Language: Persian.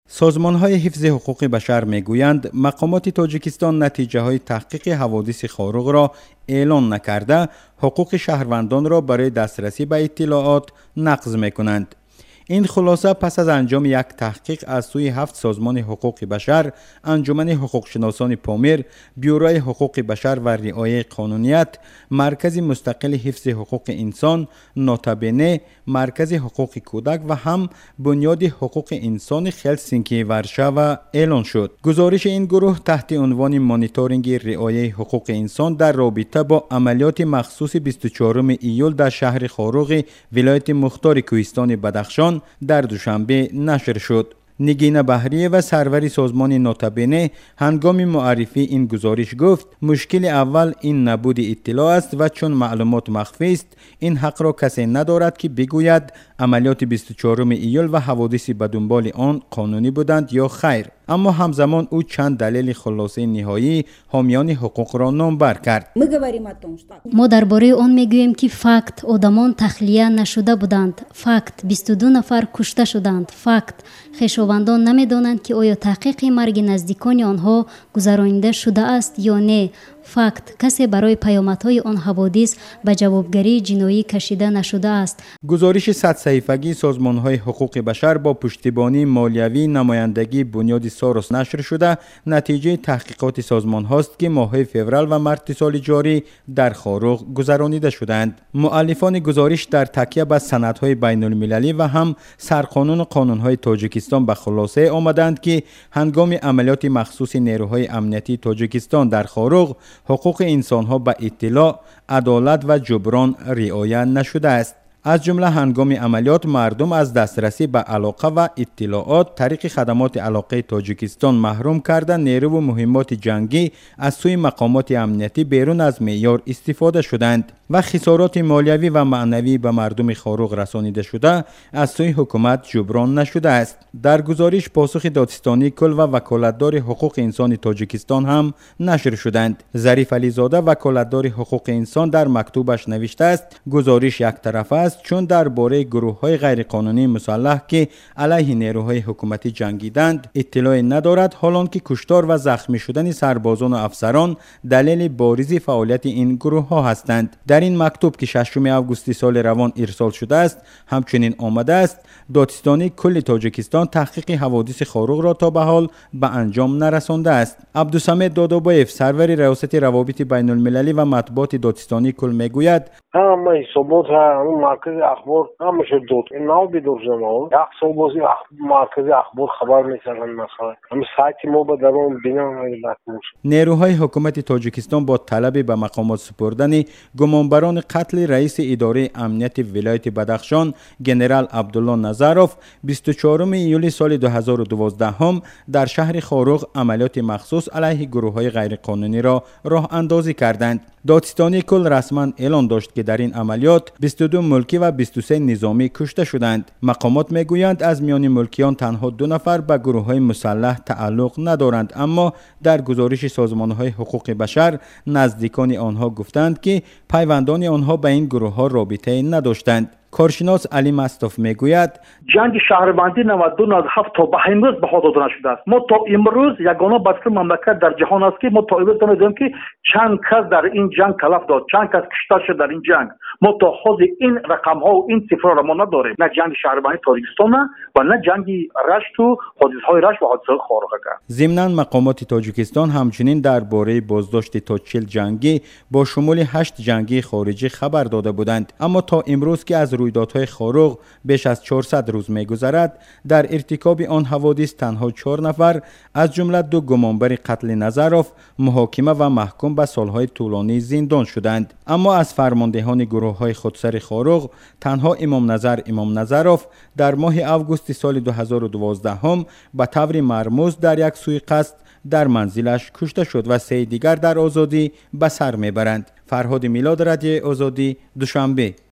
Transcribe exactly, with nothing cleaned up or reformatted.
سازمان‌های حفظ حقوق بشر می‌گویند مقامات تاجیکستان نتیجه‌های تحقیق حوادث خارق را اعلان نکرده، حقوق شهروندان را برای دسترسی به اطلاعات نقض می‌کنند. این خلاصه پس از انجام یک تحقیق از سوی هفت سازمان حقوق بشر، انجمن حقوق شناسان پامیر، بیوروی حقوق بشر و رعایت قانونیت، مرکز مستقل حفظ حقوق انسان، نوتابنه، مرکز حقوق کودک و هم بنیاد حقوق انسان هلسینکی ورشاو اعلان شد. گزارش این گروه تحت عنوان مانیتورینگ رعایت حقوق انسان در رابطه با عملیات مخصوص بیست و چهارم ایول در شهر خاروق ولایت مختار کوهستان بدخشان در دوشنبه نشر شد. نگین بحریه و سروری سازمان نوتابنه هنگام معرفی این گزارش گفت مشکل اول این نبود اطلاع است و چون معلومات مخفی است این حق را کسی ندارد که بگوید عملیات بیست و چهارم ایول و حوادث به دنبال آن قانونی بودند یا خیر. اما همزمان او چند دلیل خلاصه نهایی حامیان حقوق را نامبر کرد. ما درباره آن میگوییم که فقط آدمان تخلیه نشده بودند، فقط بیست و دو نفر کشته شدند، فقط خویشاوندان نمیدانند که آیا تحقیق مرگ نزدیکان آنها گذرانیده شده است یا نه، فقط کسی برای پیامدهای آن حوادث به جوابگری جنایی کشیده نشده است. گزارش صد صحیفگی سازمان‌های حقوق بشر با پشتیبانی مالیوی نمایندگی بنیاد ساروس نشر شده نتیجه تحقیقات سازمان هاست که ماه فوریه و مارس سال جاری در خاروق گذرانیده شدند. مؤلفان گزارش در تکیه به سندهای بین المللی و هم سرقانون قانون‌های تاجیکستان به خلاصه آمدند که هنگام عملیات مخصوص نیروهای امنیتی تاجیکستان در خاروق حقوق انسان‌ها به اطلاع، عدالت و جبران رعایت نشده است. از جمله هنگام عملیات مردم از دسترسی به علاقه و اطلاعات طریق خدمات علاقه تاجیکستان محروم کرده، نیرو و مهمات جنگی از سوی مقامات امنیتی بیرون از معیار استفاده شدند و خسارات مالیوی و معنوی به مردم خاروق رسانیده شده از سوی حکومت جبران نشده است. در گزارش پاسخ دادستانی کل و وکالتدار حقوق انسان تاجیکستان هم نشر شدند. ظریف علیزاده وکالتدار حقوق انسان در مکتوبش نوشته است گزارش یک طرفه است چون درباره گروه‌های غیرقانونی مسلح که علیه نیروهای حکومتی جنگیدند اطلاع ندارد، حالانکه کشتار و زخمی شدن سربازان و افسران دلیل بارز فعالیت این گروه‌ها هستند. در این مکتوب که ششم آگوست سال روان ارسال شده است همچنین آمده است دادستانی کل تاجیکستان تحقیق حوادث خاروق را تا به حال به انجام نرسانده است. عبدالصمد دادابایف سرور ریاست روابط بین المللی و مطبوعات دادستانی کل میگوید همه حسابات همون مرکز اخبار همشه داد این نو بدوزم او یک سال بازی مرکز اخبار خبر می‌کردن مثلا همین سایت ما به درون بینام نمی‌دونم. نیروهای حکومت تاجیکستان با طلب به مقامات سپردن گمانبران قتل رئیس اداره امنیت ولایت بدخشان جنرال عبدالله نظروف بیست و چهارم ایول سال دو هزار و دوازده هم در شهر خاروق عملیات مخصوص علیه گروه‌های غیرقانونی را راه اندازی کردند. دادستانی کل رسما اعلان داشت که در این عملیات بیست و دو ملکی و بیست و سه نظامی کشته شدند. مقامات میگویند از میان ملکیان تنها دو نفر به گروه‌های مسلح تعلق ندارند، اما در گزارش سازمان‌های حقوق بشر نزدیکان آنها گفتند که پیوندان آنها به این گروه‌ها رابطه نداشتند. کارشناس علی مصطف میگوید جنگ شهربندی نود و دو نود و هفت تا به امروز بها داده نشده است. ما تا امروز یگانه بسته مملکت در جهان است که ما تا امروز نمیدونیم که چند کس در این جنگ تلف داد، چند کس کشته شد در این جنگ. ما تا حال این رقم ها و این صفر را ما نداریم، نه جنگ شهربندی تاجیکستان و نه جنگ رشت و حادثه های رشت و حادثه های خاروق. ضمناً مقامات تاجیکستان همچنین درباره بازداشت تا چهل جنگی با شمول هشت جنگی خارجی خبر داده بودند، اما تا امروز که از رویدادهای خاروق بیش از چهارصد روز می‌گذرد در ارتکاب آن حوادث تنها چهار نفر از جمله دو گمانبر قتل نظروف محاکمه و محکوم به سالهای طولانی زندان شدند. اما از فرماندهان گروه‌های خودسر خاروق تنها امام نظر امام نظروف در ماه آگوست سال دو هزار و دوازده هم به طور مرموز در یک سوی قصد در منزلش کشته شد و سه دیگر در آزادی به سر میبرند. فرهاد میلاد رادیو آزادی، دوشنبه.